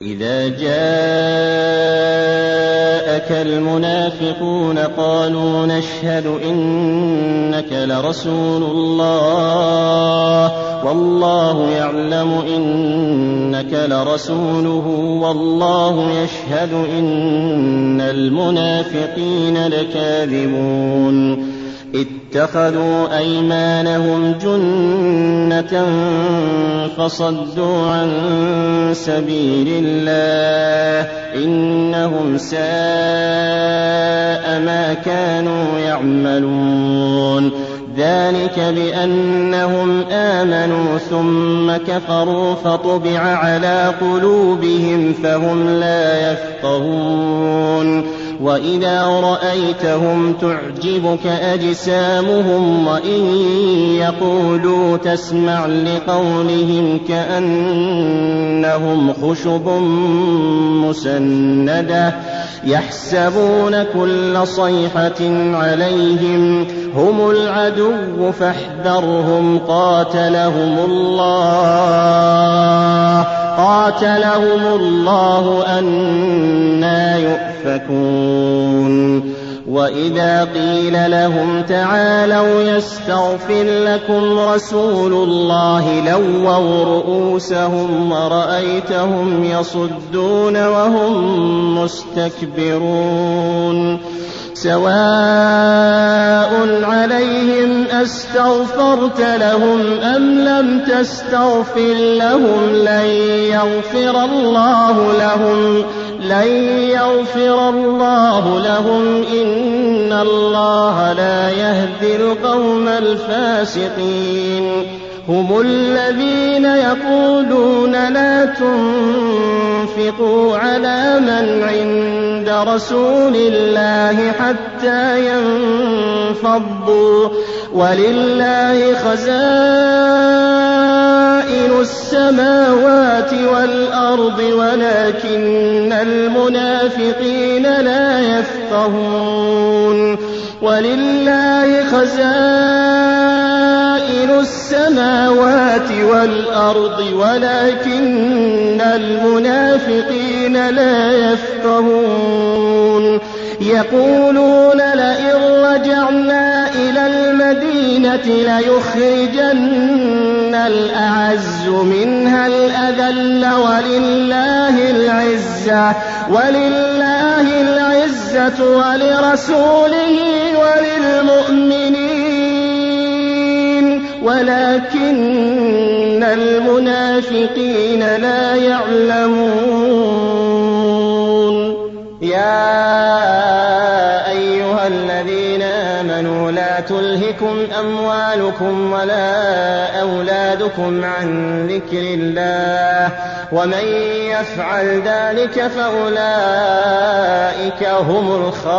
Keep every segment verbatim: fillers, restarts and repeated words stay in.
إذا جاءك المنافقون قالوا نشهد إنك لرسول الله والله يعلم إنك لرسوله والله يشهد إن المنافقين لكاذبون اتخذوا أيمانهم جنة فصدوا عن سبيل الله إنهم ساء ما كانوا يعملون ذلك بأنهم آمنوا ثم كفروا فطبع على قلوبهم فهم لا يفقهون وإذا رأيتهم تعجبك أجسامهم وإن يقولوا تسمع لقولهم كأنهم خشب مسندة يحسبون كل صيحة عليهم هم العدو فاحذرهم قاتلهم الله قاتلهم الله أنى يؤفكون وإذا قيل لهم تعالوا يستغفر لكم رسول الله لووا رؤوسهم ورأيتهم يصدون وهم مستكبرون سواء عليهم أستغفرت لهم أم لم تستغفر لهم لن يغفر الله لهم لن يغفر الله لهم إن الله لا يهدي القوم الفاسقين هم الذين يقولون لا تنفقوا على من عند رسول الله حتى ينفضوا ولله خزائن السماوات والأرض ولكن المنافقين لا يفقهون ولله خزائن السماوات والأرض ولكن المنافقين لا يفقهون يقولون لئن رجعنا إلى المدينة ليخرجن الأعز منها الأذل ولله العزة ولله العزة ولرسوله وللمؤمنين ولكن المنافقين لا يعلمون يا أيها الذين آمنوا لا تلهكم أموالكم ولا أولادكم عن ذكر الله ومن يفعل ذلك فأولئك هم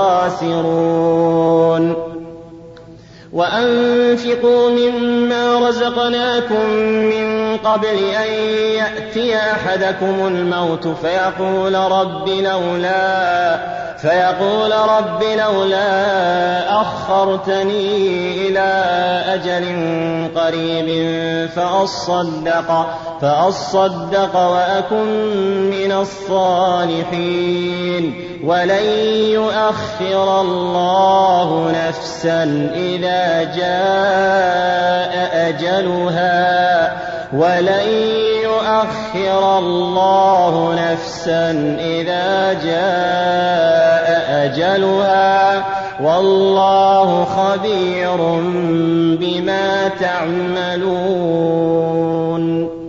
الخاسرون وأنفقوا مما رزقناكم من قبل أن يأتي أحدكم الموت فيقول رب لولا فيقول رب لولا أخرتني إلى أجل قريب فأصدق فأصدق وأكن من الصالحين ولن يؤخر الله نفسا إذا جاء أجلها ولن يؤخر الله نفسا إذا جاء أجلها والله خبير بما تعملون.